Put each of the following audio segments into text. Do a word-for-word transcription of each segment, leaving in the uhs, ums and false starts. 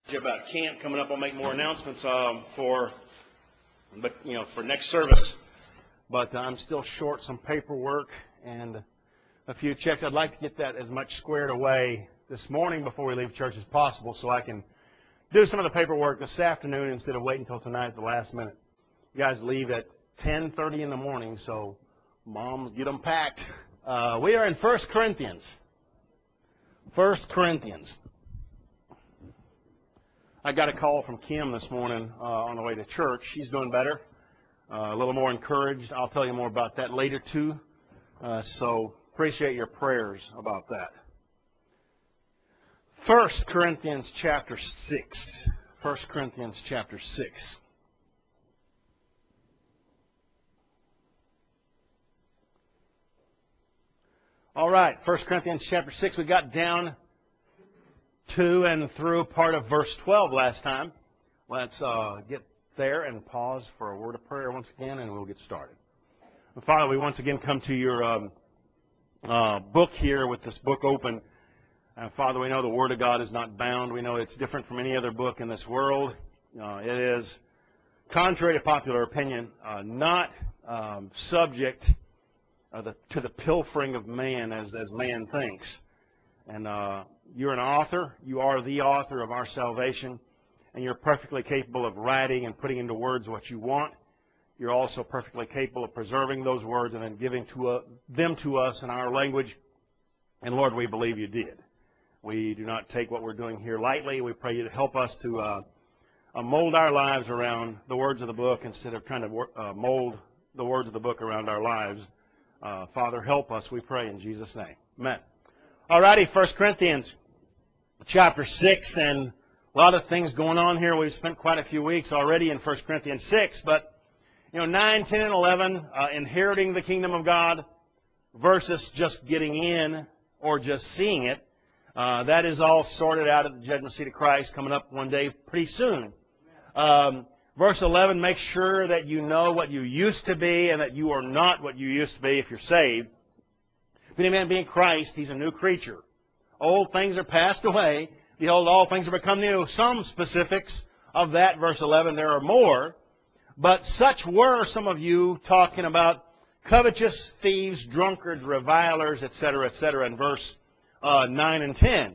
About camp coming up. I'll make more announcements um, for, but you know, for next service. But I'm still short some paperwork and a few checks. I'd like to get that as much squared away this morning before we leave church as possible, so I can do some of the paperwork this afternoon instead of waiting until tonight at the last minute. You guys leave at ten thirty in the morning, so moms, get them packed. Uh, we are in First Corinthians. First Corinthians. I got a call from Kim this morning uh, on the way to church. She's doing better, uh, a little more encouraged. I'll tell you more about that later, too. Uh, so appreciate your prayers about that. First Corinthians chapter six. First Corinthians chapter six. All right, First Corinthians chapter six. We got down to and through part of verse twelve last time. Let's uh, get there and pause for a word of prayer once again, and we'll get started. Father, we once again come to your um, uh, book here with this book open. Uh, Father, we know the Word of God is not bound. We know it's different from any other book in this world. Uh, it is, contrary to popular opinion, uh, not um, subject uh, the, to the pilfering of man as, as man thinks. And uh, you're an author. You are the author of our salvation. And you're perfectly capable of writing and putting into words what you want. You're also perfectly capable of preserving those words and then giving to, uh, them to us in our language. And Lord, we believe you did. We do not take what we're doing here lightly. We pray you to help us to uh, uh, mold our lives around the words of the book instead of trying to uh, mold the words of the book around our lives. Uh, Father, help us, we pray in Jesus' name. Amen. Alrighty, First Corinthians chapter six, and a lot of things going on here. We've spent quite a few weeks already in First Corinthians six, but you know, nine, ten, and eleven, uh, inheriting the kingdom of God versus just getting in or just seeing it. Uh, that is all sorted out at the judgment seat of Christ coming up one day pretty soon. Um, verse eleven, make sure that you know what you used to be and that you are not what you used to be if you're saved. If any man be in Christ, he's a new creature. Old things are passed away. Behold, all things are become new. Some specifics of that, verse eleven, there are more. But such were some of you, talking about covetous, thieves, drunkards, revilers, et cetera, et cetera, in verse uh, nine and ten.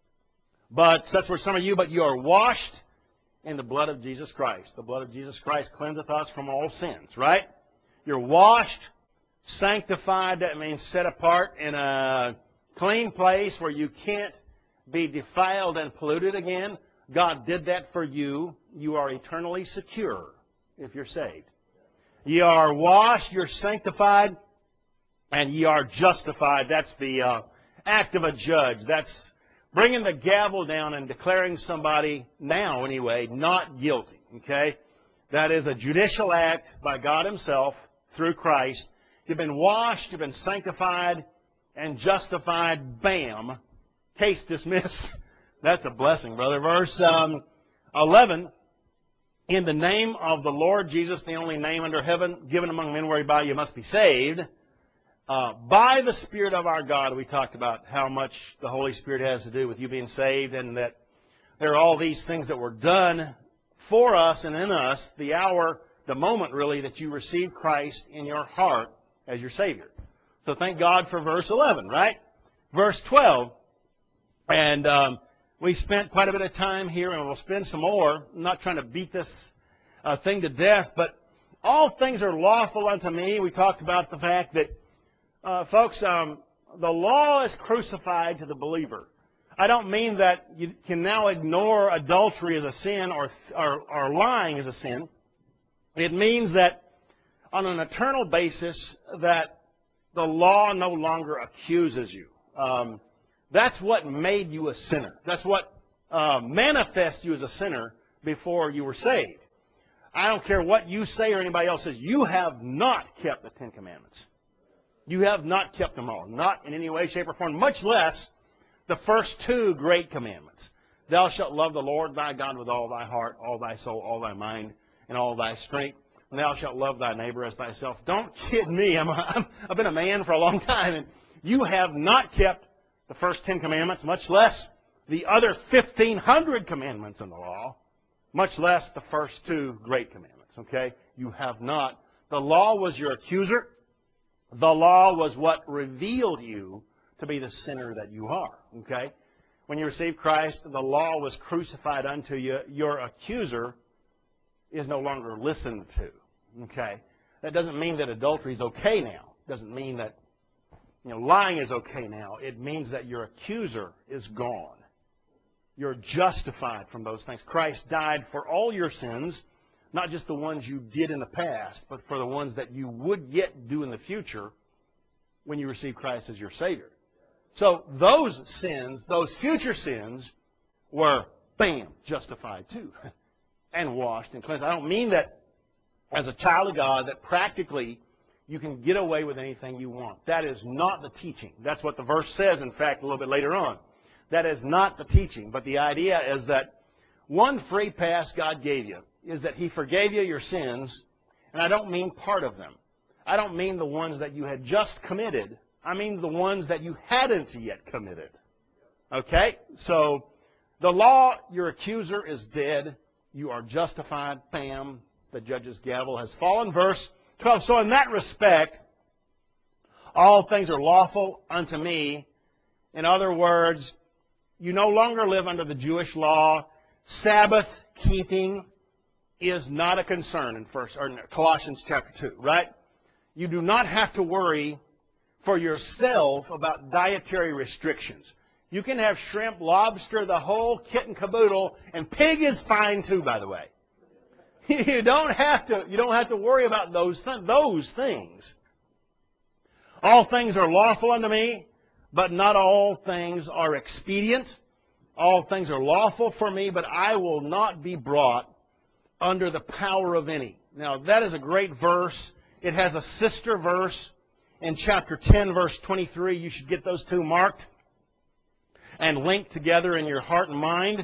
But such were some of you, but you are washed in the blood of Jesus Christ. The blood of Jesus Christ cleanseth us from all sins, right? You're washed, sanctified, that means set apart in a clean place where you can't be defiled and polluted again. God did that for you. You are eternally secure if you're saved. Ye are washed, you're sanctified, and ye are justified. That's the uh, act of a judge. That's bringing the gavel down and declaring somebody, now anyway, not guilty. Okay? That is a judicial act by God Himself through Christ. You've been washed, you've been sanctified, and justified. Bam. Case dismissed. That's a blessing, brother. Verse um, eleven, in the name of the Lord Jesus, the only name under heaven, given among men whereby you must be saved, uh, by the Spirit of our God. We talked about how much the Holy Spirit has to do with you being saved, and that there are all these things that were done for us and in us, the hour, the moment really, that you receive Christ in your heart as your Savior. So thank God for verse eleven, right? Verse twelve, and um, we spent quite a bit of time here, and we'll spend some more. I'm not trying to beat this uh, thing to death, but all things are lawful unto me. We talked about the fact that, uh, folks, um, the law is crucified to the believer. I don't mean that you can now ignore adultery as a sin or, or, or lying as a sin. It means that on an eternal basis that the law no longer accuses you. Um, that's what made you a sinner. That's what uh, manifests you as a sinner before you were saved. I don't care what you say or anybody else says. You have not kept the Ten Commandments. You have not kept them all. Not in any way, shape, or form. Much less the first two great commandments. Thou shalt love the Lord thy God with all thy heart, all thy soul, all thy mind, and all thy strength. And thou shalt love thy neighbor as thyself. Don't kid me. I'm, I'm, I've been a man for a long time, and you have not kept the first Ten Commandments, much less the other fifteen hundred commandments in the law, much less the first two great commandments. Okay? You have not. The law was your accuser. The law was what revealed you to be the sinner that you are. Okay? When you received Christ, the law was crucified unto you. Your accuser is no longer listened to. Okay? That doesn't mean that adultery is okay now. It doesn't mean that you know, lying is okay now. It means that your accuser is gone. You're justified from those things. Christ died for all your sins, not just the ones you did in the past, but for the ones that you would yet do in the future when you receive Christ as your Savior. So those sins, those future sins, were, bam, justified too, and washed and cleansed. I don't mean that as a child of God that practically you can get away with anything you want. That is not the teaching. That's what the verse says, in fact, a little bit later on. That is not the teaching. But the idea is that one free pass God gave you is that He forgave you your sins, and I don't mean part of them. I don't mean the ones that you had just committed. I mean the ones that you hadn't yet committed. Okay? So, the law, your accuser is dead. You are justified. Bam. The judge's gavel has fallen. Verse twelve. So in that respect, all things are lawful unto me. In other words, you no longer live under the Jewish law. Sabbath keeping is not a concern in first or in Colossians chapter two, right? You do not have to worry for yourself about dietary restrictions. You can have shrimp, lobster, the whole kit and caboodle, and pig is fine too, by the way. You don't have to, you don't have to worry about those, th- those things. All things are lawful unto me, but not all things are expedient. All things are lawful for me, but I will not be brought under the power of any. Now, that is a great verse. It has a sister verse in chapter ten, verse twenty-three. You should get those two marked and linked together in your heart and mind.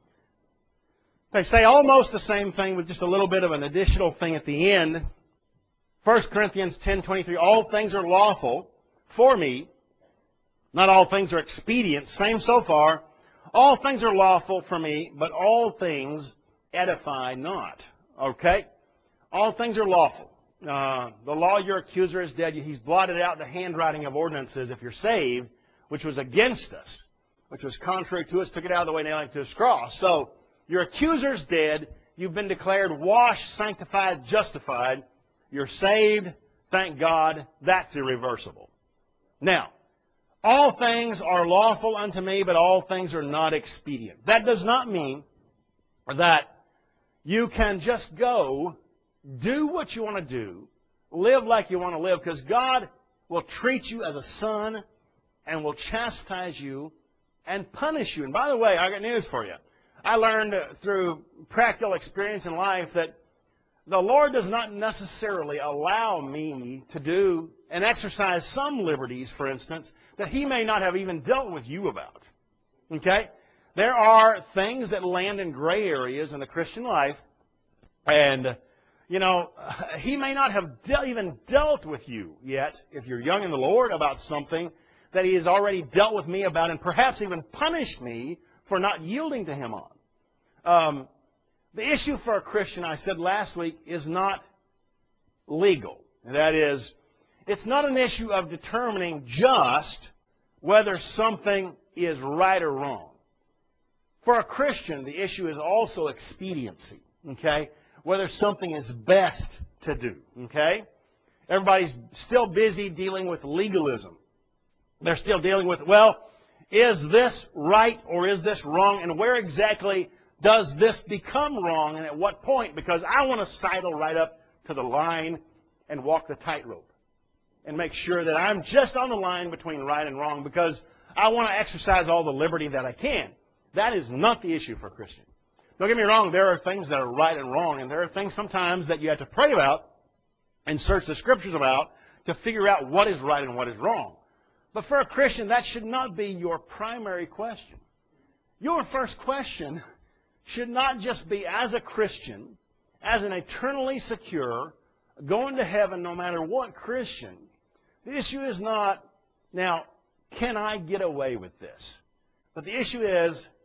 They say almost the same thing with just a little bit of an additional thing at the end. First Corinthians ten twenty-three, all things are lawful for me. Not all things are expedient. Same so far. All things are lawful for me, but all things edify not. Okay? All things are lawful. Uh, the law, your accuser is dead. He's blotted out the handwriting of ordinances if you're saved, which was against us, which was contrary to us, took it out of the way, nailing it to his cross. So, your accuser's dead. You've been declared washed, sanctified, justified. You're saved. Thank God. That's irreversible. Now, all things are lawful unto me, but all things are not expedient. That does not mean that you can just go, do what you want to do, live like you want to live, because God will treat you as a son and will chastise you and punish you. And by the way, I got news for you. I learned through practical experience in life that the Lord does not necessarily allow me to do and exercise some liberties, for instance, that He may not have even dealt with you about. Okay? There are things that land in gray areas in the Christian life, and, you know, He may not have de- even dealt with you yet, if you're young in the Lord, about something that He has already dealt with me about and perhaps even punished me for not yielding to Him on. Um, the issue for a Christian, I said last week, is not legal. And that is, it's not an issue of determining just whether something is right or wrong. For a Christian, the issue is also expediency. Okay? Whether something is best to do. Okay? Everybody's still busy dealing with legalism. They're still dealing with, well, is this right or is this wrong? And where exactly does this become wrong and at what point? Because I want to sidle right up to the line and walk the tightrope and make sure that I'm just on the line between right and wrong because I want to exercise all the liberty that I can. That is not the issue for a Christian. Don't get me wrong, there are things that are right and wrong, and there are things sometimes that you have to pray about and search the Scriptures about to figure out what is right and what is wrong. But for a Christian, that should not be your primary question. Your first question should not just be, as a Christian, as an eternally secure, going to heaven no matter what Christian. The issue is not, now, can I get away with this? But the issue is,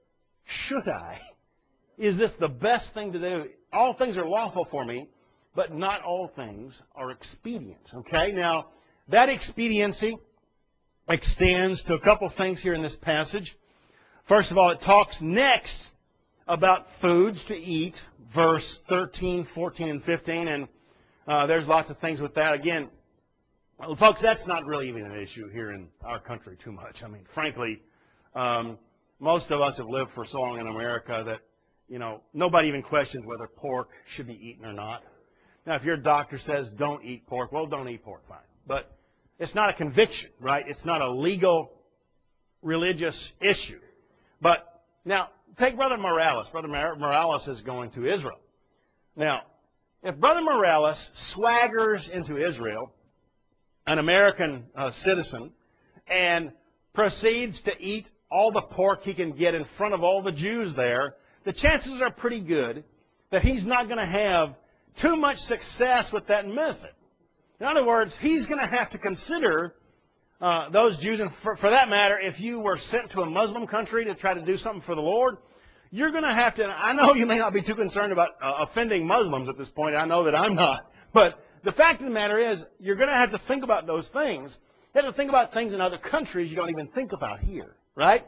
Should I? Is this the best thing to do? All things are lawful for me, but not all things are expedient. Okay? Now, that expediency extends to a couple things here in this passage. First of all, it talks next about foods to eat, verse thirteen, fourteen, and fifteen, and uh, there's lots of things with that. Again, well, folks, that's not really even an issue here in our country too much. I mean, frankly, um, most of us have lived for so long in America that, you know, nobody even questions whether pork should be eaten or not. Now, if your doctor says don't eat pork, well, don't eat pork, fine. But it's not a conviction, right? It's not a legal, religious issue. But now, take Brother Morales. Brother Morales is going to Israel. Now, if Brother Morales swaggers into Israel, an American uh, citizen, and proceeds to eat all the pork he can get in front of all the Jews there, the chances are pretty good that he's not going to have too much success with that method. In other words, he's going to have to consider uh, those Jews, and for, for that matter, if you were sent to a Muslim country to try to do something for the Lord, you're going to have to, I know you may not be too concerned about uh, offending Muslims at this point, I know that I'm not, but the fact of the matter is, you're going to have to think about those things. You have to think about things in other countries you don't even think about here, right?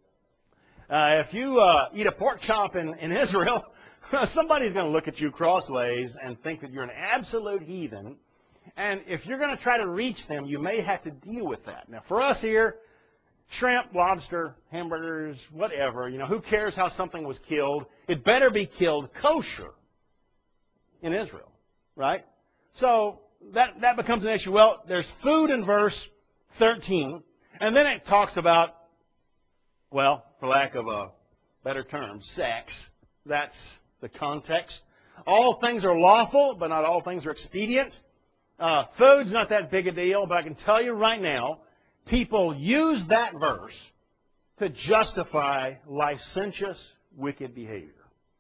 Uh, if you uh, eat a pork chop in, in Israel, somebody's going to look at you crossways and think that you're an absolute heathen. And if you're going to try to reach them, you may have to deal with that. Now, for us here, shrimp, lobster, hamburgers, whatever, you know, who cares how something was killed? It better be killed kosher in Israel, right? So that, that becomes an issue. Well, there's food in verse thirteen, and then it talks about, well, for lack of a better term, sex. That's the context. All things are lawful, but not all things are expedient. Uh, food's not that big a deal, but I can tell you right now, people use that verse to justify licentious, wicked behavior.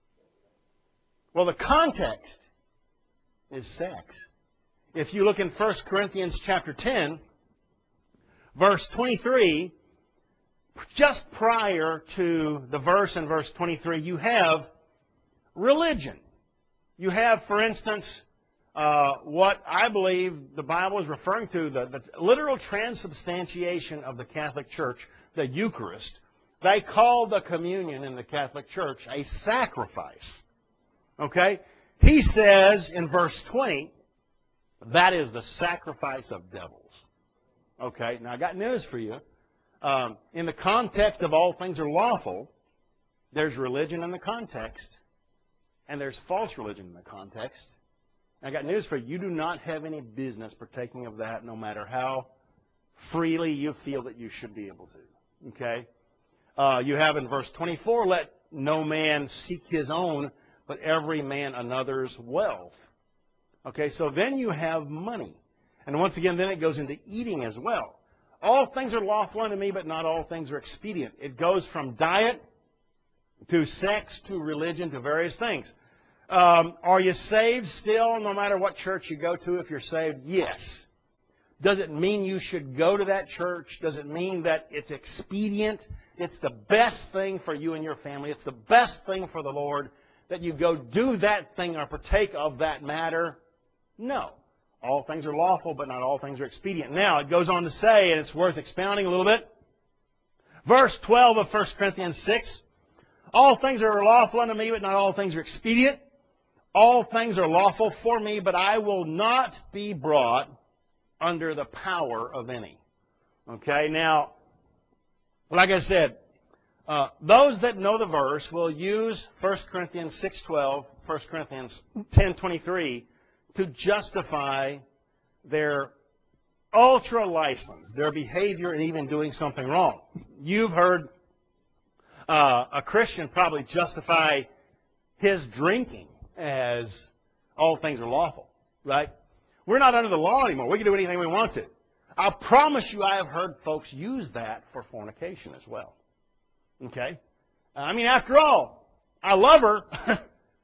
Well, the context is sex. If you look in First Corinthians chapter ten, verse twenty-three, just prior to the verse in verse twenty-three, you have religion. You have, for instance, uh, what I believe the Bible is referring to, the, the literal transubstantiation of the Catholic Church, the Eucharist. They call the communion in the Catholic Church a sacrifice. Okay? He says in verse twenty, that is the sacrifice of devils. Okay, now I got news for you. Um, in the context of all things are lawful, there's religion in the context, and there's false religion in the context. I got news for you. You do not have any business partaking of that, no matter how freely you feel that you should be able to. Okay? Uh, you have in verse twenty-four, let no man seek his own, but every man another's wealth. Okay, so then you have money. And once again, then it goes into eating as well. All things are lawful unto me, but not all things are expedient. It goes from diet to sex to religion to various things. Um, are you saved still, no matter what church you go to if you're saved? Yes. Does it mean you should go to that church? Does it mean that it's expedient? It's the best thing for you and your family. It's the best thing for the Lord that you go do that thing or partake of that matter? No. All things are lawful, but not all things are expedient. Now, it goes on to say, and it's worth expounding a little bit, verse twelve of First Corinthians six, all things are lawful unto me, but not all things are expedient. All things are lawful for me, but I will not be brought under the power of any. Okay, now, like I said, uh, those that know the verse will use First Corinthians six twelve, First Corinthians ten twenty-three to justify their ultra-license, their behavior in even doing something wrong. You've heard uh, a Christian probably justify his drinking as all things are lawful, right? We're not under the law anymore. We can do anything we want to. I promise you I have heard folks use that for fornication as well. Okay? I mean, after all, I love her.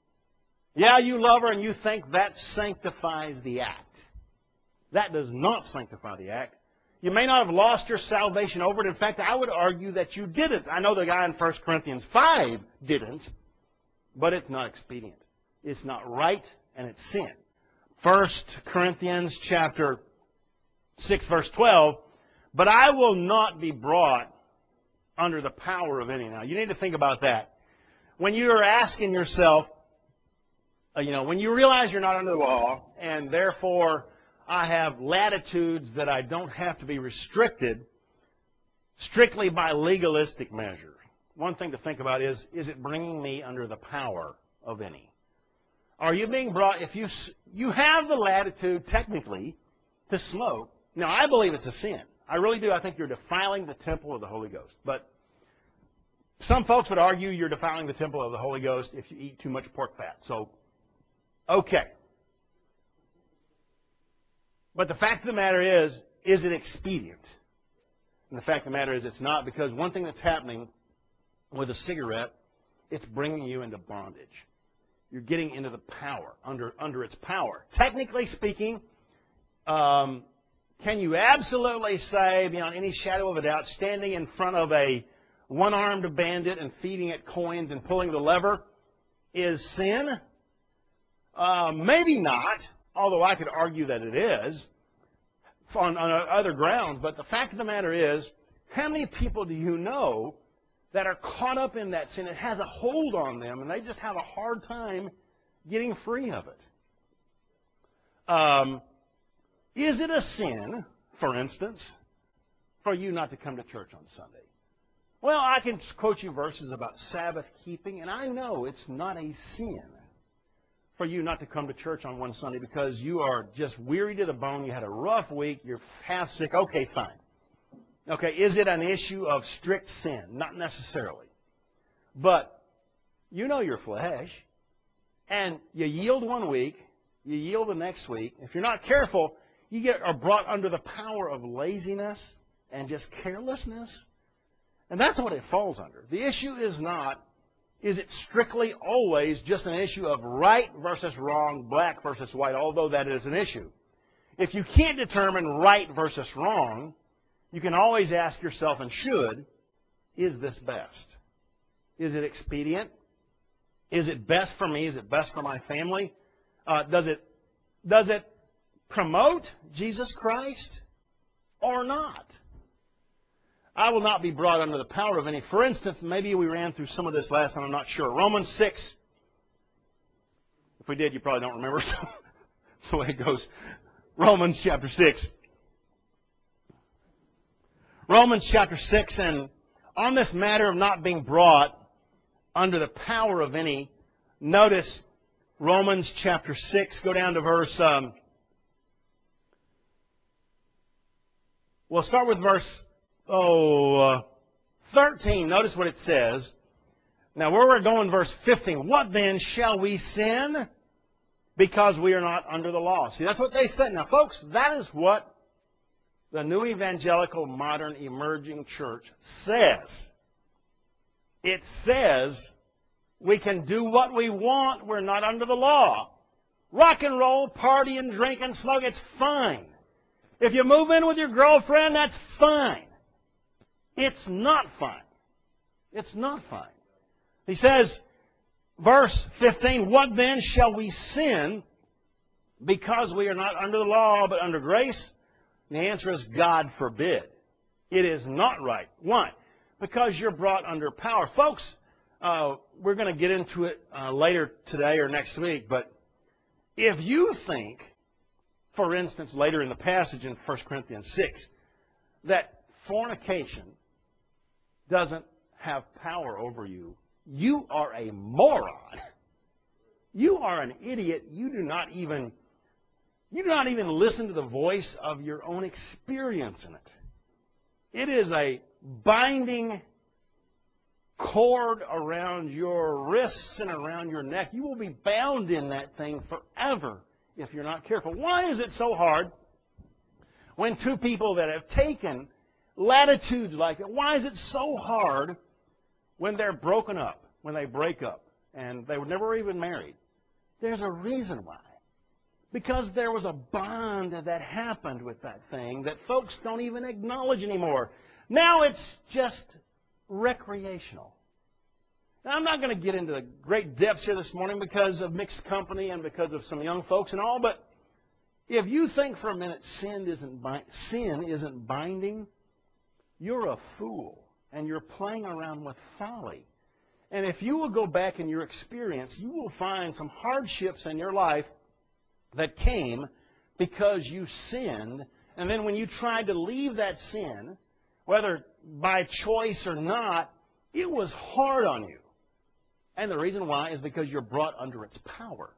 Yeah, you love her and you think that sanctifies the act. That does not sanctify the act. You may not have lost your salvation over it. In fact, I would argue that you didn't. I know the guy in First Corinthians five didn't, but it's not expedient. It's not right, and it's sin. First Corinthians chapter six, verse twelve, but I will not be brought under the power of any. Now, you need to think about that. When you are asking yourself, uh, you know, when you realize you're not under the law, and therefore I have latitudes that I don't have to be restricted strictly by legalistic measures. One thing to think about is, is it bringing me under the power of any? Are you being brought, if you, you have the latitude technically to smoke. Now, I believe it's a sin. I really do. I think you're defiling the temple of the Holy Ghost. But some folks would argue you're defiling the temple of the Holy Ghost if you eat too much pork fat. So, okay. But the fact of the matter is, is it expedient? And the fact of the matter is it's not, because one thing that's happening with a cigarette, it's bringing you into bondage. You're getting into the power, under, under its power. Technically speaking, um, can you absolutely say, beyond any shadow of a doubt, standing in front of a one-armed bandit and feeding it coins and pulling the lever is sin? Uh, maybe not, although I could argue that it is on, on other grounds. But the fact of the matter is, how many people do you know that are caught up in that sin? It has a hold on them, and they just have a hard time getting free of it. Um, is it a sin, for instance, for you not to come to church on Sunday? Well, I can quote you verses about Sabbath keeping, and I know it's not a sin for you not to come to church on one Sunday because you are just weary to the bone, you had a rough week, you're half sick. Okay, fine. Okay, is it an issue of strict sin? Not necessarily. But you know your flesh, and you yield one week, you yield the next week. If you're not careful, you get are brought under the power of laziness and just carelessness. And that's what it falls under. The issue is not, is it strictly always just an issue of right versus wrong, black versus white, although that is an issue. If you can't determine right versus wrong, you can always ask yourself, and should, is this best? Is it expedient? Is it best for me? Is it best for my family? Uh, does it, does it promote Jesus Christ or not? I will not be brought under the power of any. For instance, maybe we ran through some of this last time, I'm not sure. Romans six. If we did, you probably don't remember. That's the way it goes. Romans chapter six. Romans chapter six, and on this matter of not being brought under the power of any, notice Romans chapter six, go down to verse, um, we'll start with verse, oh, uh, thirteen. Notice what it says. Now, where we're going, verse fifteen. What then, shall we sin because we are not under the law? See, that's what they said. Now, folks, that is what the new evangelical, modern, emerging church says. It says we can do what we want. We're not under the law. Rock and roll, party and drink and smoke, it's fine. If you move in with your girlfriend, that's fine. It's not fine. It's not fine. He says, verse fifteen, what then shall we sin because we are not under the law but under grace? And the answer is God forbid. It is not right. Why? Because you're brought under power. Folks, uh, we're going to get into it uh, later today or next week, but if you think, for instance, later in the passage in First Corinthians six, that fornication doesn't have power over you, you are a moron. You are an idiot. You do not even, you do not even listen to the voice of your own experience in it. It is a binding cord around your wrists and around your neck. You will be bound in that thing forever if you're not careful. Why is it so hard when two people that have taken latitudes like that, why is it so hard when they're broken up, when they break up, and they were never even married? There's a reason why. Because there was a bond that happened with that thing that folks don't even acknowledge anymore. Now it's just recreational. Now, I'm not going to get into the great depths here this morning because of mixed company and because of some young folks and all, but if you think for a minute sin isn't, bi- sin isn't binding, you're a fool and you're playing around with folly. And if you will go back in your experience, you will find some hardships in your life that came because you sinned, and then when you tried to leave that sin, whether by choice or not, it was hard on you. And the reason why is because you're brought under its power.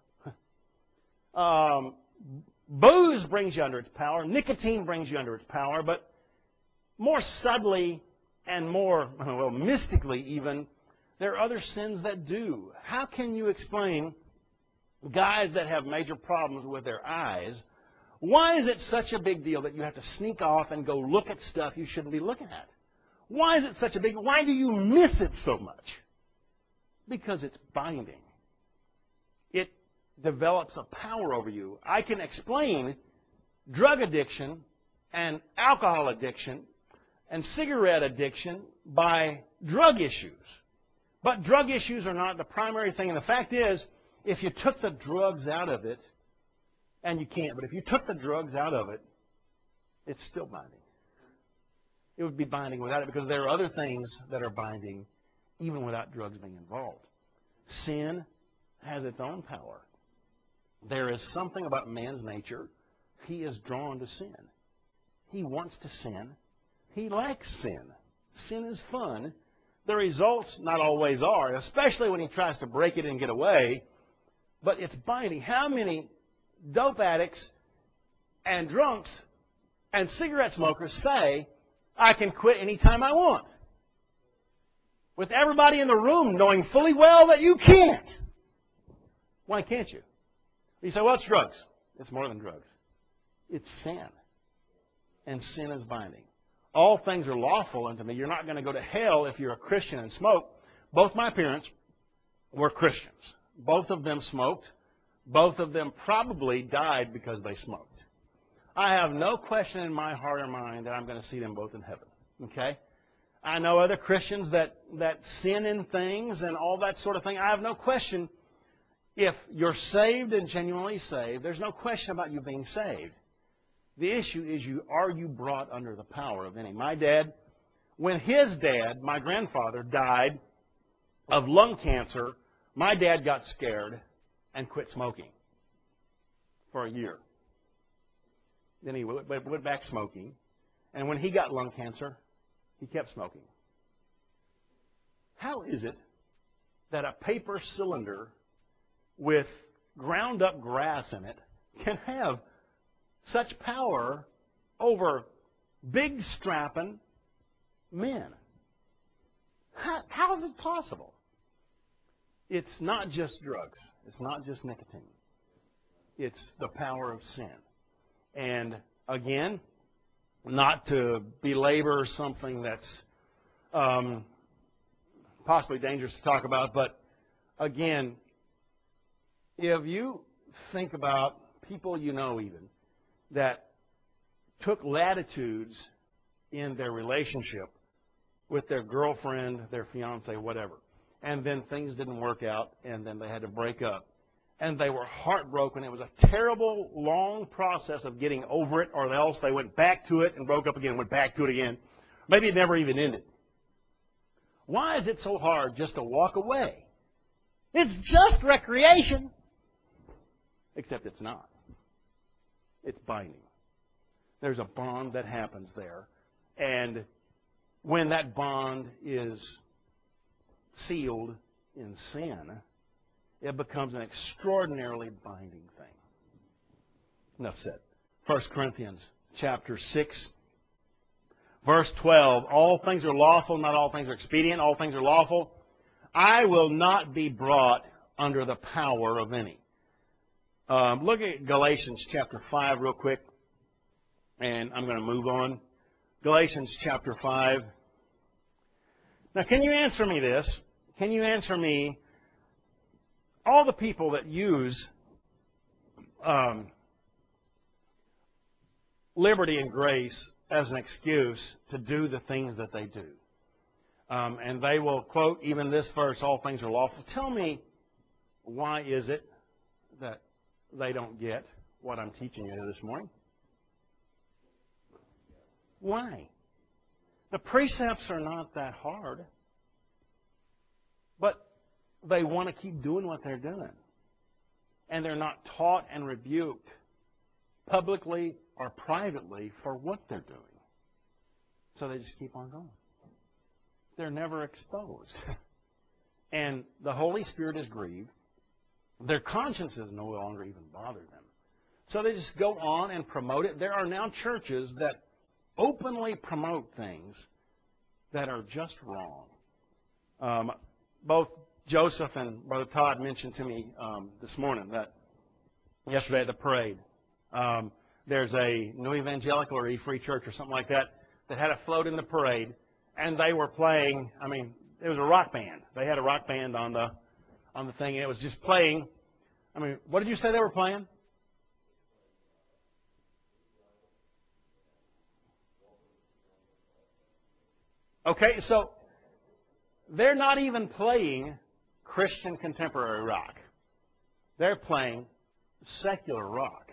um, booze brings you under its power. Nicotine brings you under its power. But more subtly and more, well, mystically even, there are other sins that do. How can you explain guys that have major problems with their eyes? Why is it such a big deal that you have to sneak off and go look at stuff you shouldn't be looking at? Why is it such a big, why do you miss it so much? Because it's binding. It develops a power over you. I can explain drug addiction and alcohol addiction and cigarette addiction by drug issues. But drug issues are not the primary thing. And the fact is, if you took the drugs out of it, and you can't, but if you took the drugs out of it, it's still binding. It would be binding without it because there are other things that are binding even without drugs being involved. Sin has its own power. There is something about man's nature. He is drawn to sin. He wants to sin. He likes sin. Sin is fun. The results not always are, especially when he tries to break it and get away. But it's binding. How many dope addicts and drunks and cigarette smokers say, I can quit anytime I want? With everybody in the room knowing fully well that you can't. Why can't you? You say, well, it's drugs. It's more than drugs. It's sin. And sin is binding. All things are lawful unto me. You're not going to go to hell if you're a Christian and smoke. Both my parents were Christians. Both of them smoked. Both of them probably died because they smoked. I have no question in my heart or mind that I'm going to see them both in heaven. Okay? I know other Christians that, that sin in things and all that sort of thing. I have no question. If you're saved and genuinely saved, there's no question about you being saved. The issue is, you are you brought under the power of any? My dad, when his dad, my grandfather, died of lung cancer, my dad got scared and quit smoking for a year. Then he went back smoking. And when he got lung cancer, he kept smoking. How is it that a paper cylinder with ground up grass in it can have such power over big strapping men? How, how is it possible? It's not just drugs. It's not just nicotine. It's the power of sin. And again, not to belabor something that's um, possibly dangerous to talk about, but again, if you think about people you know even that took latitudes in their relationship with their girlfriend, their fiance, whatever, and then things didn't work out, and then they had to break up, and they were heartbroken. It was a terrible, long process of getting over it, or else they went back to it and broke up again, went back to it again. Maybe it never even ended. Why is it so hard just to walk away? It's just recreation. Except it's not. It's binding. There's a bond that happens there. And when that bond is sealed in sin, it becomes an extraordinarily binding thing. Enough said. First Corinthians chapter six, verse twelve. All things are lawful, not all things are expedient. All things are lawful. I will not be brought under the power of any. Um, look at Galatians chapter five real quick, and I'm going to move on. Galatians chapter five. Now, can you answer me this? Can you answer me, all the people that use um, liberty and grace as an excuse to do the things that they do. Um, and they will quote even this verse, all things are lawful. Tell me, why is it that they don't get what I'm teaching you this morning? Why? The precepts are not that hard, but they want to keep doing what they're doing. And they're not taught and rebuked publicly or privately for what they're doing. So they just keep on going. They're never exposed. And the Holy Spirit is grieved. Their consciences no longer even bother them. So they just go on and promote it. There are now churches that openly promote things that are just wrong. Um, both Joseph and Brother Todd mentioned to me um, this morning that yesterday at the parade, um, there's a New Evangelical or E-Free Church or something like that that had a float in the parade, and they were playing. I mean, it was a rock band. They had a rock band on the on the thing, and it was just playing. I mean, what did you say they were playing? Okay, so they're not even playing Christian contemporary rock. They're playing secular rock.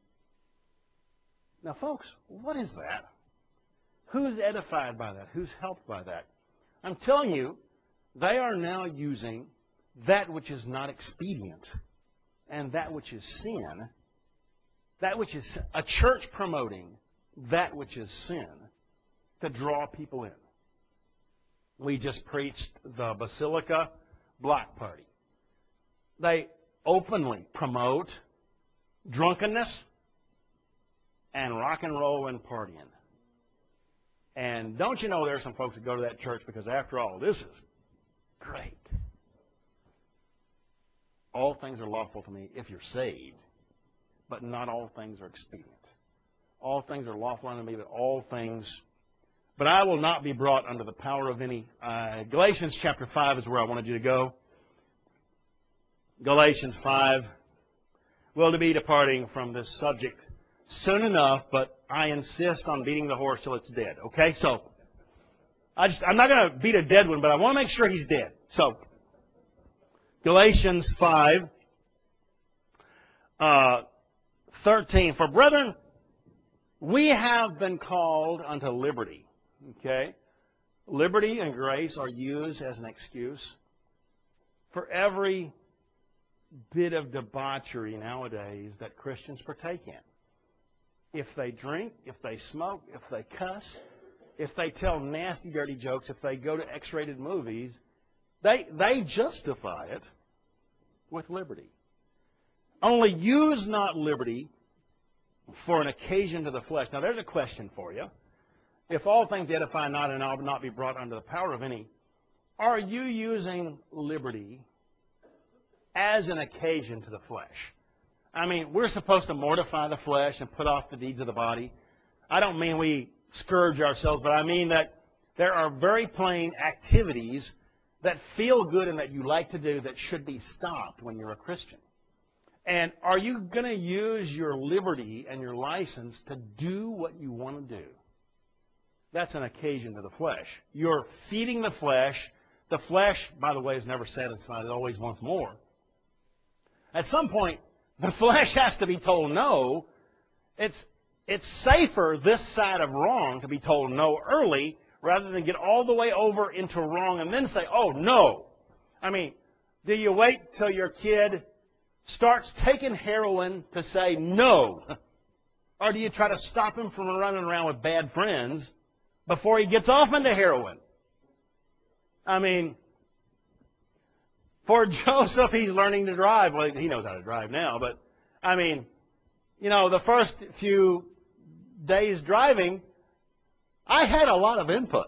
Now, folks, what is that? Who's edified by that? Who's helped by that? I'm telling you, they are now using that which is not expedient and that which is sin, that which is a church promoting that which is sin to draw people in. We just preached the Basilica Block Party. They openly promote drunkenness and rock and roll and partying. And don't you know there are some folks that go to that church because, after all, this is great. All things are lawful to me if you're saved, but not all things are expedient. All things are lawful unto me, but all things... But I will not be brought under the power of any. Uh, Galatians chapter five is where I wanted you to go. Galatians five. We'll be departing from this subject soon enough, but I insist on beating the horse till it's dead. Okay, so I just, I'm not going to beat a dead one, but I want to make sure he's dead. So Galatians five, uh, thirteen. For brethren, we have been called unto liberty. Okay? Liberty and grace are used as an excuse for every bit of debauchery nowadays that Christians partake in. If they drink, if they smoke, if they cuss, if they tell nasty, dirty jokes, if they go to X-rated movies, they, they justify it with liberty. Only use not liberty for an occasion to the flesh. Now, there's a question for you. If all things edify not, and I'll not be brought under the power of any, are you using liberty as an occasion to the flesh? I mean, we're supposed to mortify the flesh and put off the deeds of the body. I don't mean we scourge ourselves, but I mean that there are very plain activities that feel good and that you like to do that should be stopped when you're a Christian. And are you going to use your liberty and your license to do what you want to do? That's an occasion to the flesh. You're feeding the flesh. The flesh, by the way, is never satisfied. It always wants more. At some point, the flesh has to be told no. It's, it's safer this side of wrong to be told no early rather than get all the way over into wrong and then say, oh, no. I mean, do you wait till your kid starts taking heroin to say no? Or do you try to stop him from running around with bad friends before he gets off into heroin? I mean, for Joseph, he's learning to drive. Well, he knows how to drive now, but I mean, you know, the first few days driving, I had a lot of input.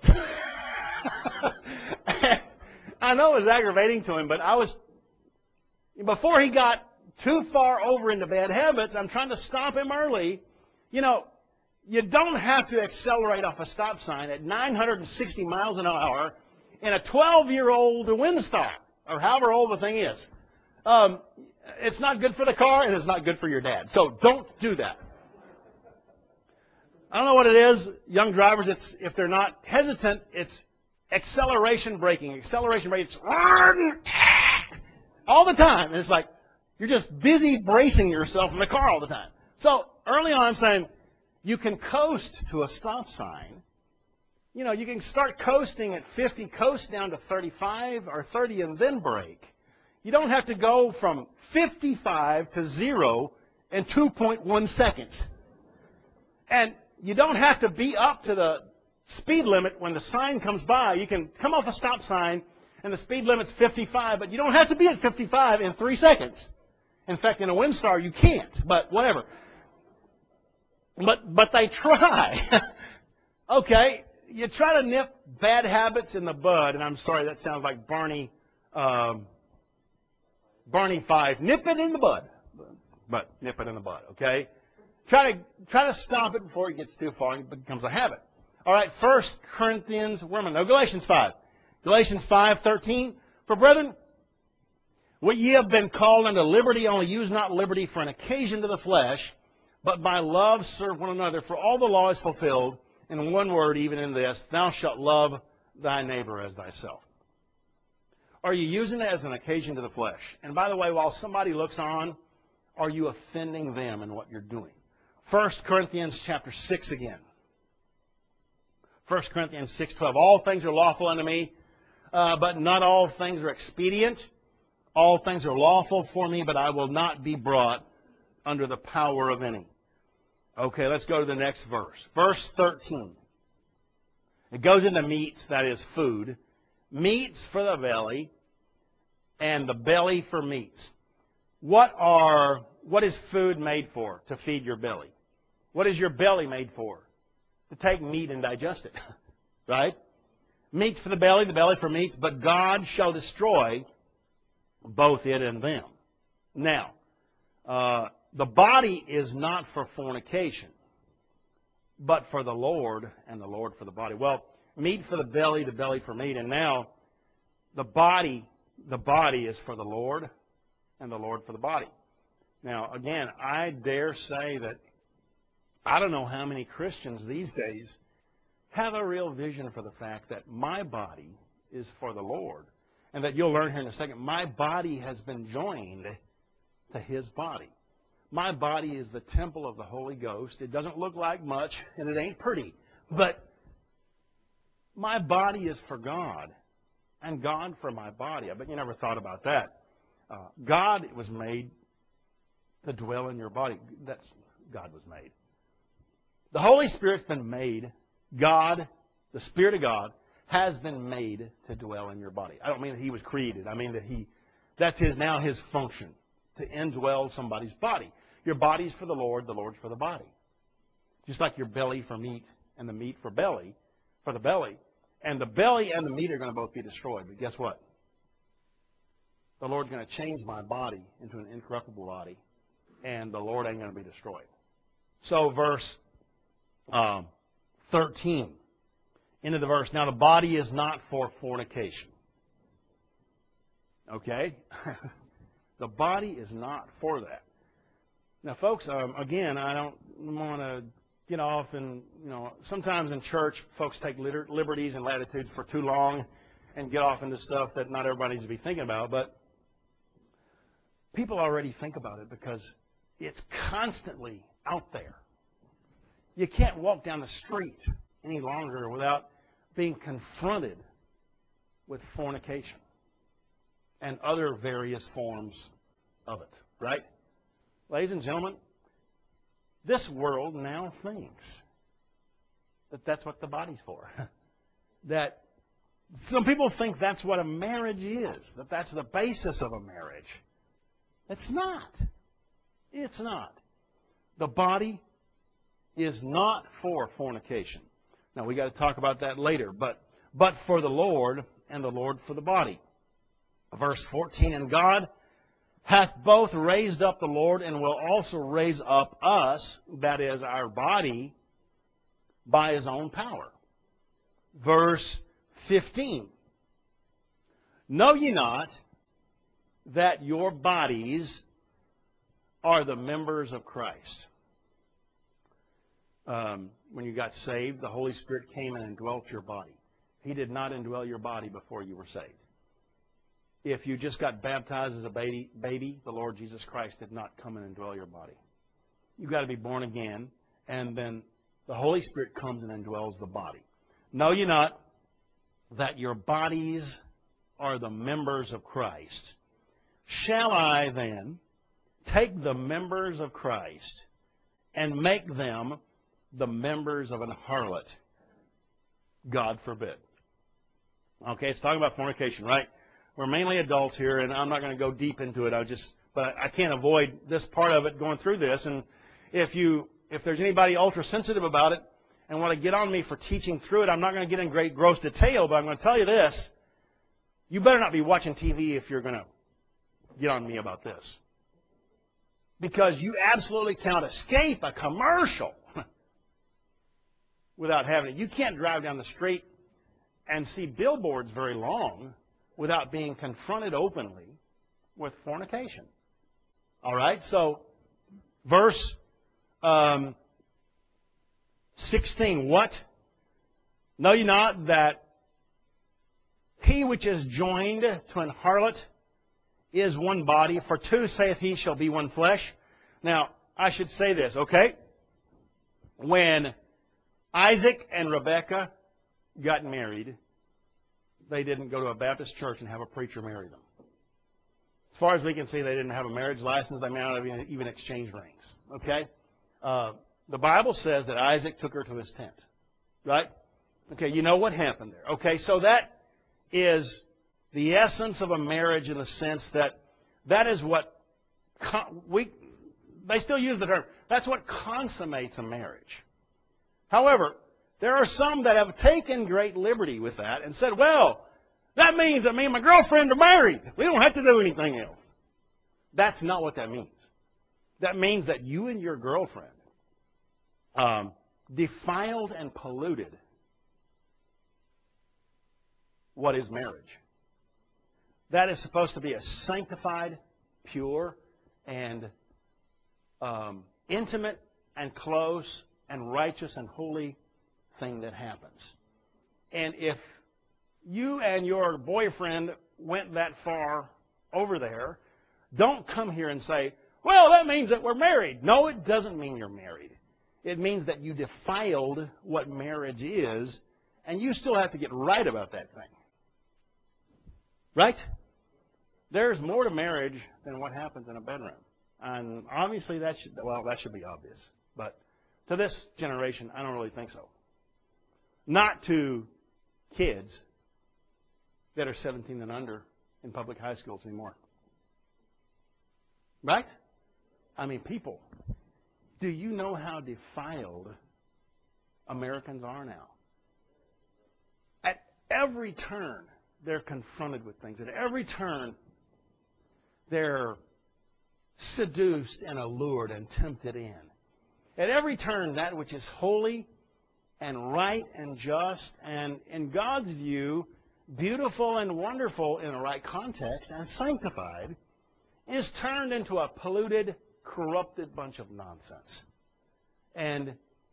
I know it was aggravating to him, but I was, before he got too far over into bad habits, I'm trying to stop him early. You know, you don't have to accelerate off a stop sign at nine hundred sixty miles an hour in a twelve-year-old Windstar, or however old the thing is. Um, it's not good for the car, and it's not good for your dad. So don't do that. I don't know what it is, young drivers, it's if they're not hesitant, it's acceleration braking. Acceleration braking, it's all the time. And it's like you're just busy bracing yourself in the car all the time. So early on I'm saying you can coast to a stop sign. You know, you can start coasting at fifty, coast down to thirty-five or thirty and then brake. You don't have to go from fifty-five to zero in two point one seconds. And you don't have to be up to the speed limit when the sign comes by. You can come off a stop sign and the speed limit's fifty-five, but you don't have to be at fifty-five in three seconds. In fact, in a WinStar you can't, but whatever. But, but they try. Okay, you try to nip bad habits in the bud, and I'm sorry, that sounds like Barney, um, Barney Five. Nip it in the bud. But nip it in the bud, okay? Try to try to stop it before it gets too far and it becomes a habit. All right, First Corinthians, where am I? No, Galatians five. Galatians five thirteen. For brethren, what ye have been called unto liberty, only use not liberty for an occasion to the flesh, but by love serve one another. For all the law is fulfilled in one word, even in this, thou shalt love thy neighbor as thyself. Are you using it as an occasion to the flesh? And by the way, while somebody looks on, are you offending them in what you're doing? First Corinthians chapter six again. First Corinthians six twelve. All things are lawful unto me, uh, but not all things are expedient. All things are lawful for me, but I will not be brought under the power of any. Okay, let's go to the next verse. Verse thirteen. It goes into meats, that is food. Meats for the belly, and the belly for meats. What are what is food made for? To feed your belly. What is your belly made for? To take meat and digest it. Right? Meats for the belly, the belly for meats, but God shall destroy both it and them. Now, uh, the body is not for fornication, but for the Lord, and the Lord for the body. Well, meat for the belly, the belly for meat, and now the body, the body is for the Lord, and the Lord for the body. Now, again, I dare say that I don't know how many Christians these days have a real vision for the fact that my body is for the Lord. And that you'll learn here in a second, my body has been joined to His body. My body is the temple of the Holy Ghost. It doesn't look like much, and it ain't pretty. But my body is for God, and God for my body. I bet you never thought about that. Uh, God was made to dwell in your body. That's God was made. The Holy Spirit's been made. God, the Spirit of God, has been made to dwell in your body. I don't mean that He was created. I mean that He, that's his now His function, to indwell somebody's body. Your body's for the Lord, the Lord's for the body. Just like your belly for meat and the meat for belly, for the belly. And the belly and the meat are going to both be destroyed. But guess what? The Lord's going to change my body into an incorruptible body, and the Lord ain't going to be destroyed. So verse um, thirteen, into the verse. Now the body is not for fornication. Okay? The body is not for that. Now, folks, um, again, I don't want to get off and, you know, sometimes in church, folks take liberties and latitudes for too long and get off into stuff that not everybody needs to be thinking about. But people already think about it because it's constantly out there. You can't walk down the street any longer without being confronted with fornication and other various forms of it, right? Ladies and gentlemen, this world now thinks that that's what the body's for. That some people think that's what a marriage is, that that's the basis of a marriage. It's not. It's not. The body is not for fornication. Now, we got to talk about that later, but but for the Lord, and the Lord for the body. Verse fourteen, and God hath both raised up the Lord and will also raise up us, that is, our body, by His own power. Verse fifteen, know ye not that your bodies are the members of Christ? Um, when you got saved, the Holy Spirit came and indwelt your body. He did not indwell your body before you were saved. If you just got baptized as a baby, baby, the Lord Jesus Christ did not come and indwell your body. You've got to be born again, and then the Holy Spirit comes and indwells the body. Know ye not that your bodies are the members of Christ? Shall I then take the members of Christ and make them the members of an harlot? God forbid. Okay, it's talking about fornication, right? We're mainly adults here, and I'm not going to go deep into it. I just, but I can't avoid this part of it going through this. And if you, if there's anybody ultra sensitive about it and want to get on me for teaching through it, I'm not going to get in great gross detail, but I'm going to tell you this: you better not be watching T V if you're going to get on me about this, because you absolutely cannot escape a commercial without having it. You can't drive down the street and see billboards very long without being confronted openly with fornication. All right? So, verse um, sixteen, what? Know ye not that he which is joined to an harlot is one body? For two, saith he, shall be one flesh. Now, I should say this, okay? When Isaac and Rebekah got married, they didn't go to a Baptist church and have a preacher marry them. As far as we can see, they didn't have a marriage license. They may not have even exchanged rings. Okay? Uh, the Bible says that Isaac took her to his tent. Right? Okay, you know what happened there. Okay, so that is the essence of a marriage in the sense that that is what con- we, they still use the term, that's what consummates a marriage. However, there are some that have taken great liberty with that and said, well, that means that me and my girlfriend are married. We don't have to do anything else. That's not what that means. That means that you and your girlfriend um, defiled and polluted what is marriage. That is supposed to be a sanctified, pure, and um, intimate and close and righteous and holy thing that happens. And if you and your boyfriend went that far over there, don't come here and say, well, that means that we're married. No, it doesn't mean you're married. It means that you defiled what marriage is, and you still have to get right about that thing. Right? There's more to marriage than what happens in a bedroom. And obviously that should, well, that should be obvious. But to this generation, I don't really think so. Not to kids that are seventeen and under in public high schools anymore. Right? I mean, people, do you know how defiled Americans are now? At every turn, they're confronted with things. At every turn, they're seduced and allured and tempted in. At every turn, that which is holy and right and just and, in God's view, beautiful and wonderful in the right context and sanctified, is turned into a polluted, corrupted bunch of nonsense. And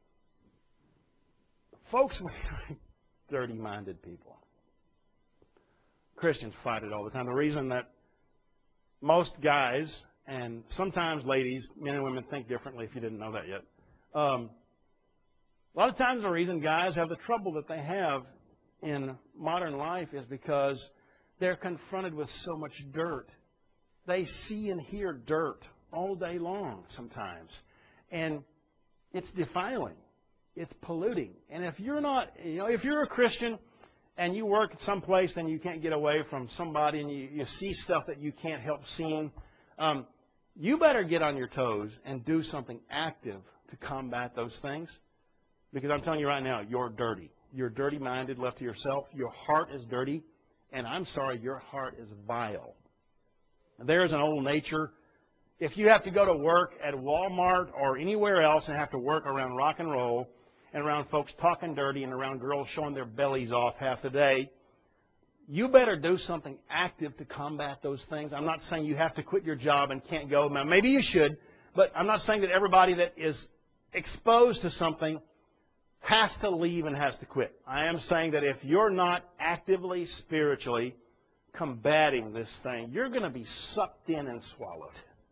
folks, we're dirty-minded people. Christians fight it all the time. The reason that most guys, and sometimes ladies, men and women think differently if you didn't know that yet. Um, a lot of times the reason guys have the trouble that they have in modern life is because they're confronted with so much dirt. They see and hear dirt all day long sometimes. And it's defiling. It's polluting. And if you're not, you know, if you're a Christian and you work at some place and you can't get away from somebody and you, you see stuff that you can't help seeing, um, you better get on your toes and do something active to combat those things. Because I'm telling you right now, you're dirty. You're dirty-minded, left to yourself. Your heart is dirty. And I'm sorry, your heart is vile. There's an old nature. If you have to go to work at Walmart or anywhere else and have to work around rock and roll and around folks talking dirty and around girls showing their bellies off half the day, you better do something active to combat those things. I'm not saying you have to quit your job and can't go. Now, maybe you should, but I'm not saying that everybody that is exposed to something has to leave and has to quit. I am saying that if you're not actively, spiritually combating this thing, you're going to be sucked in and swallowed.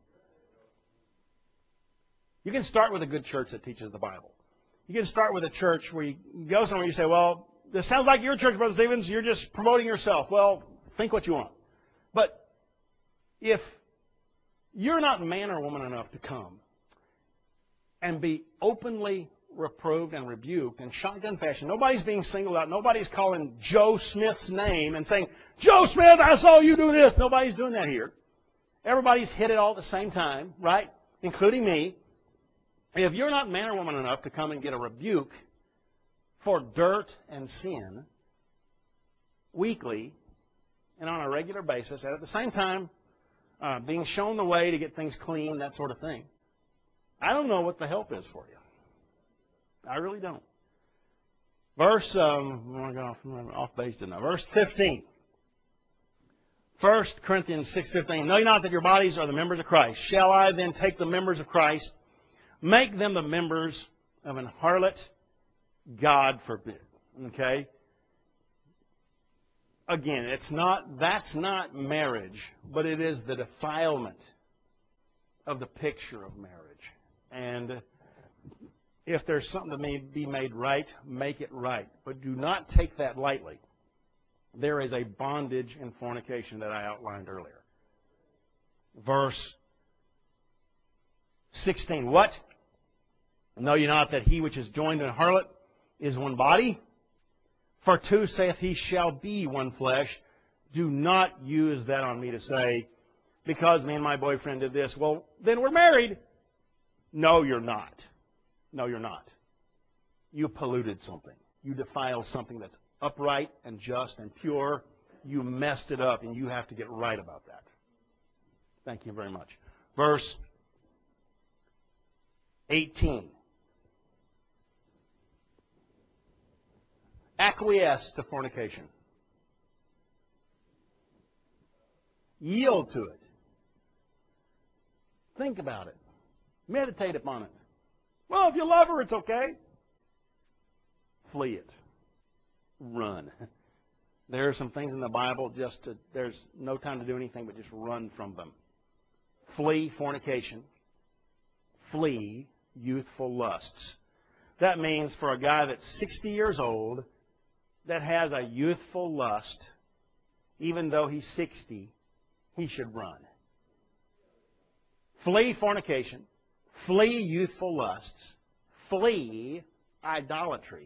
You can start with a good church that teaches the Bible. You can start with a church where you go somewhere and you say, well, this sounds like your church, Brother Stevens. You're just promoting yourself. Well, think what you want. But if you're not man or woman enough to come and be openly reproved and rebuked in shotgun fashion, nobody's being singled out. Nobody's calling Joe Smith's name and saying, Joe Smith, I saw you do this. Nobody's doing that here. Everybody's hit it all at the same time, right? Including me. If you're not man or woman enough to come and get a rebuke for dirt and sin weekly and on a regular basis, and at the same time uh, being shown the way to get things clean, that sort of thing, I don't know what the help is for you. I really don't. Verse, um, I'm going off, off base now. Verse fifteen. First Corinthians six fifteen. Know ye not that your bodies are the members of Christ? Shall I then take the members of Christ, make them the members of an harlot? God forbid. Okay? Again, it's not, that's not marriage, but it is the defilement of the picture of marriage. And if there's something that may be made right, make it right. But do not take that lightly. There is a bondage in fornication that I outlined earlier. Verse sixteen. What? Know ye not that he which is joined in a harlot is one body? For two saith he shall be one flesh. Do not use that on me to say, because me and my boyfriend did this, well, then we're married. No, you're not. No, you're not. You polluted something. You defiled something that's upright and just and pure. You messed it up, and you have to get right about that. Thank you very much. Verse eighteen. Acquiesce to fornication. Yield to it. Think about it. Meditate upon it. Well, if you love her, it's okay. Flee it. Run. There are some things in the Bible just to, there's no time to do anything but just run from them. Flee fornication. Flee youthful lusts. That means for a guy that's sixty years old that has a youthful lust, even though he's sixty, he should run. Flee fornication. Flee youthful lusts. Flee idolatry.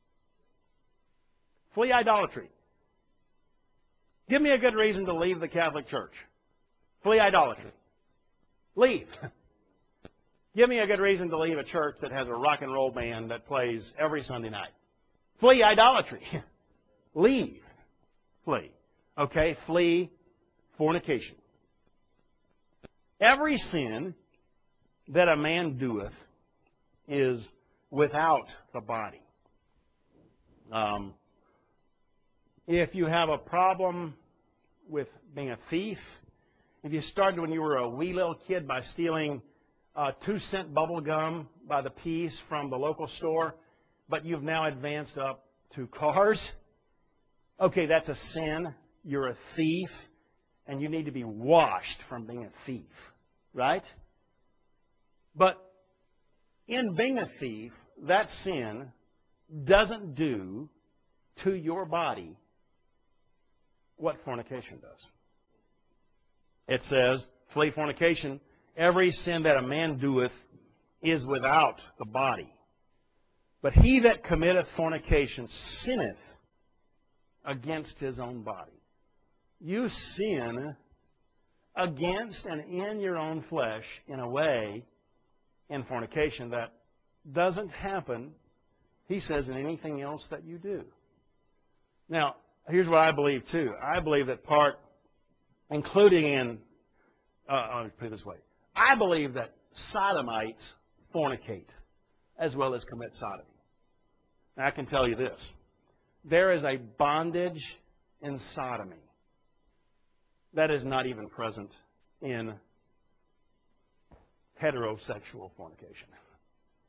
Flee idolatry. Give me a good reason to leave the Catholic Church. Flee idolatry. Leave. Give me a good reason to leave a church that has a rock and roll band that plays every Sunday night. Flee idolatry. Leave. Flee. Okay? Flee fornication. Every sin that a man doeth is without the body. Um, if you have a problem with being a thief, if you started when you were a wee little kid by stealing uh, two cent bubble gum by the piece from the local store, but you've now advanced up to cars, okay, that's a sin. You're a thief, and you need to be washed from being a thief, right? But in being a thief, that sin doesn't do to your body what fornication does. It says, flee fornication. Every sin that a man doeth is without the body. But he that committeth fornication sinneth against his own body. You sin against and in your own flesh in a way in fornication that doesn't happen, he says, in anything else that you do. Now, here's what I believe, too. I believe that part, including in, uh, I'll put it this way. I believe that sodomites fornicate as well as commit sodomy. Now, I can tell you this. There is a bondage in sodomy that is not even present in heterosexual fornication.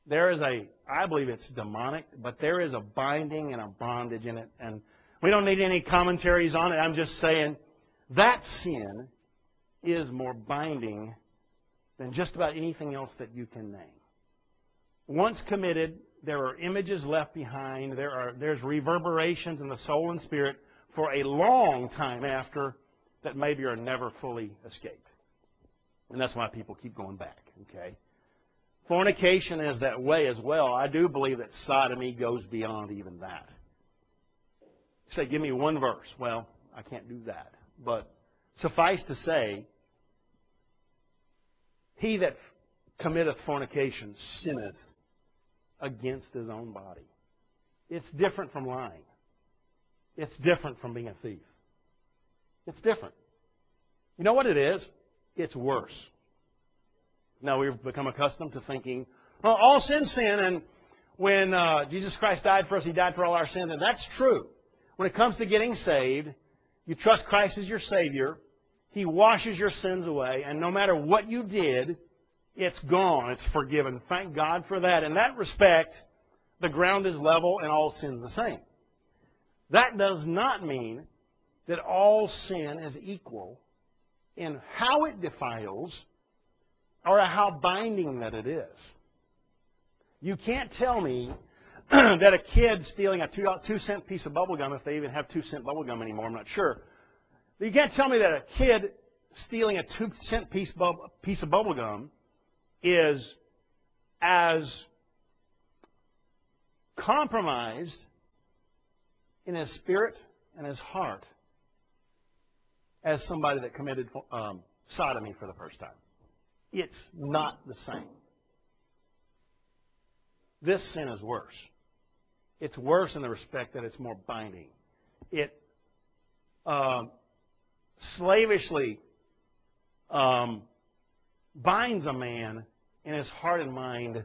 There is a, I believe it's demonic, but there is a binding and a bondage in it. And we don't need any commentaries on it. I'm just saying that sin is more binding than just about anything else that you can name. Once committed, there are images left behind. There are there's reverberations in the soul and spirit for a long time after that maybe are never fully escaped. And that's why people keep going back. Okay. Fornication is that way as well. I do believe that sodomy goes beyond even that. You say, give me one verse. Well, I can't do that. But suffice to say, he that committeth fornication sinneth against his own body. It's different from lying. It's different from being a thief. It's different. You know what it is? It's worse. Now, we've become accustomed to thinking, well, all sin's sin, and when uh, Jesus Christ died for us, He died for all our sins, and that's true. When it comes to getting saved, you trust Christ as your Savior. He washes your sins away, and no matter what you did, it's gone. It's forgiven. Thank God for that. In that respect, the ground is level and all sin the same. That does not mean that all sin is equal in how it defiles or how binding that it is. You can't tell me that a kid stealing a two, two cent piece of bubble gum, if they even have two cent bubble gum anymore, I'm not sure. You can't tell me that a kid stealing a two cent piece, bub, piece of bubble gum is as compromised in his spirit and his heart as somebody that committed um, sodomy for the first time. It's not the same. This sin is worse. It's worse in the respect that it's more binding. It um, slavishly um, binds a man in his heart and mind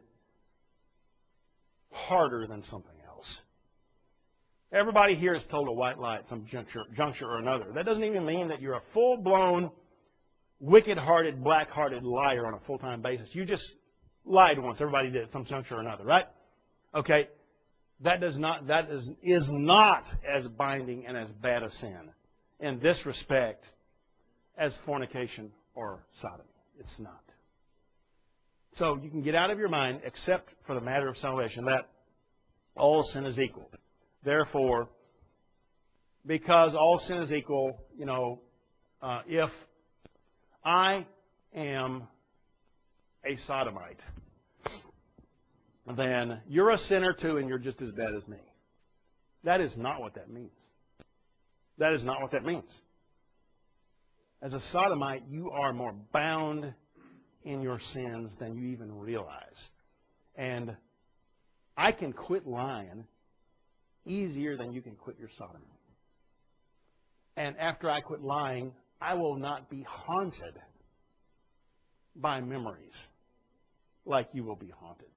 harder than something else. Everybody here is told a white lie at some juncture, juncture or another. That doesn't even mean that you're a full-blown, wicked-hearted, black-hearted liar on a full-time basis. You just lied once. Everybody did at some juncture or another, right? Okay. That does not. That is is not as binding and as bad a sin in this respect as fornication or sodomy. It's not. So you can get out of your mind, except for the matter of salvation, that all sin is equal. Therefore, because all sin is equal, you know, uh, if I am a sodomite, then you're a sinner too, and you're just as bad as me. That is not what that means. That is not what that means. As a sodomite, you are more bound in your sins than you even realize. And I can quit lying easier than you can quit your sodomy. And after I quit lying, I will not be haunted by memories like you will be haunted.